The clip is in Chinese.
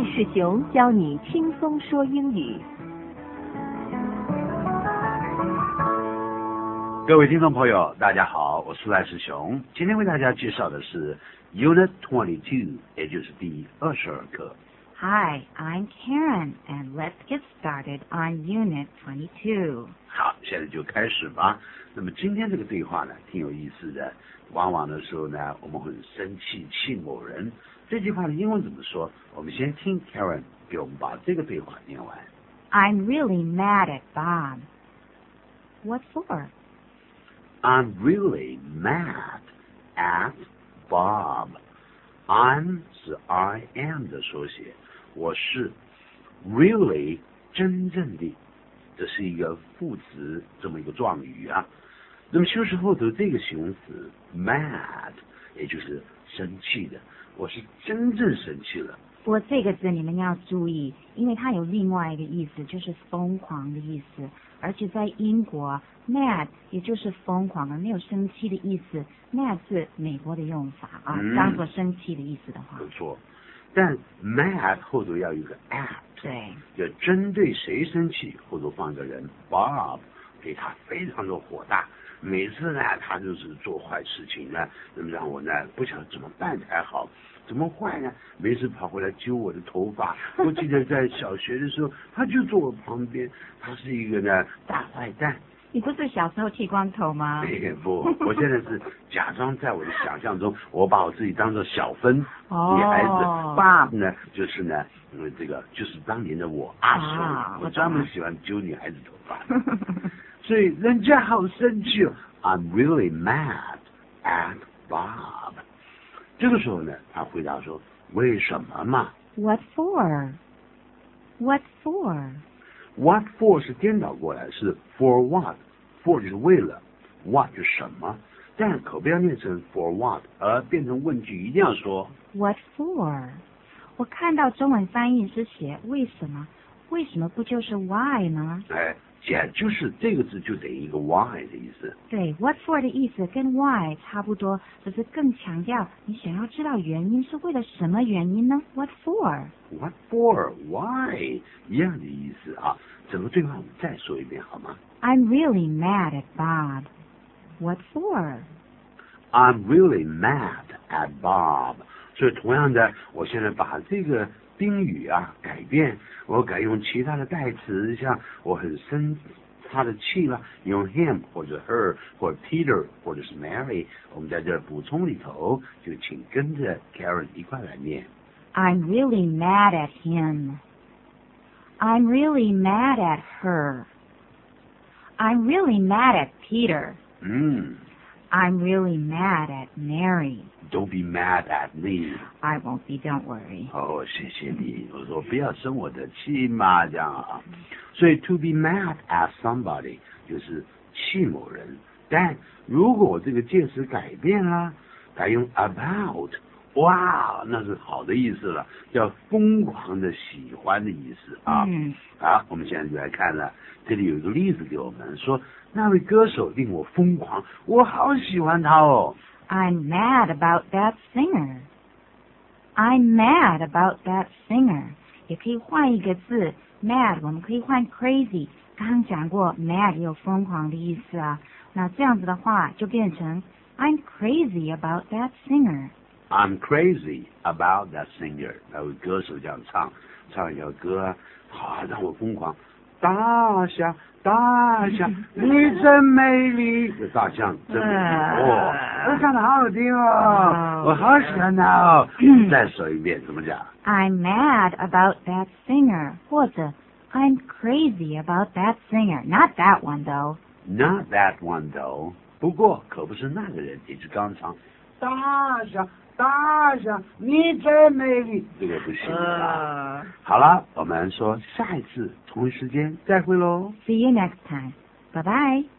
世雄教你轻松说英语。 各位听众朋友，大家好，我是赖世雄。今天为大家介绍的是 Unit 22，也就是第22课。 Hi, I'm Karen, and let's get started on Unit 22. 好，现在就开始吧。那么今天这个对话呢，挺有意思的。往往的时候呢，我们会生气气某人。这句话的英文怎么说？我们先听 Karen 给我们把这个对话念完。 I'm really mad at Bob. What for? I'm really mad at Bob. I'm 是 I am 的缩写，我是 really 真正的，这是一个副词，这么一个状语啊。那么修饰后头这个形容词 mad， 也就是生气的，我是真正生气了。 不过这个字你们要注意，因为它有另外一个意思，就是疯狂的意思。而且在英国 mad 也就是疯狂的，没有生气的意思。mad 是美国的用法啊，当做生气的意思的话。 没错，但 mad 后头要有一个 at， 对， 就针对谁生气，后头放一个人 Bob， 给他非常的火大。每次呢，他就是做坏事情呢，那么让我呢不晓得怎么办才好。怎么坏呢？没事跑回来揪我的头发。我记得在小学的时候，他就坐我旁边，他是一个呢大坏蛋。 你不是小时候剃光头吗？ 不，我现在是假装在我的想象中，我把我自己当做小芬女孩子。爸呢，就是呢，这个就是当年的我阿叔，我专门喜欢揪女孩子头发。所以人家好生气哦 ，I'm really mad at Bob。这个时候呢，他回答说：“为什么嘛 ？What for? What for? What for 是颠倒过来，是 for what。for 就是为了 ，what 就是什么，但可不要念成 for what， 而变成问句，一定要说 What for？ 我看到中文翻译是写为什么，为什么不就是 why 吗？ 哎，也就是这个字就等于一个 why 的意思。 对 ，what for 的意思跟 why 差不多，只是更强调你想要知道原因是为了什么原因呢 ？What for？What for? Why 一样的意思啊。整个对话我们再说一遍好吗？ I'm really mad at Bob. What for? I'm really mad at Bob. 所以同样的，我现在把这个宾语啊改变，我改用其他的代词，像我很生他的气了，用 him 或者 her 或者 Peter 或者是 Mary， 我们在这补充里头，就请跟着 Karen 一块来念。 I'm really mad at him. I'm really mad at her. I'm really mad at Peter. I'm really mad at Mary. Don't be mad at me. I won't be, don't worry. 哦，谢谢你。我说不要生我的气嘛，这样啊。所以 to be mad at somebody 就是气某人。但如果我这个介词改变了，改用 about， 哇，那是好的意思了，叫疯狂的喜欢的意思啊。好，我们现在就来看了，这里有一个例子给我们说，那位歌手令我疯狂，我好喜欢他哦。 I'm mad about that singer. I'm mad about that singer. 也可以换一个字 ，mad 我们可以换 crazy。刚刚讲过 ，mad 也有疯狂的意思啊。那这样子的话就变成 I'm crazy about that singer. I'm crazy about that singer. 那位歌手这样唱一首歌，好让我疯狂。大象，大象，你真美丽。这大象真美丽哦，这唱的好好听哦，我好喜欢他哦。再说一遍，怎么讲 ？I'm mad about that singer， 或者 I'm crazy about that singer. Not that one though. Not that one though. 不过可不是那个人，也是刚唱。大象，大象，你真美丽。这个不行啊。好了，我们说下一次同一时间再会喽。 See you next time. Bye bye.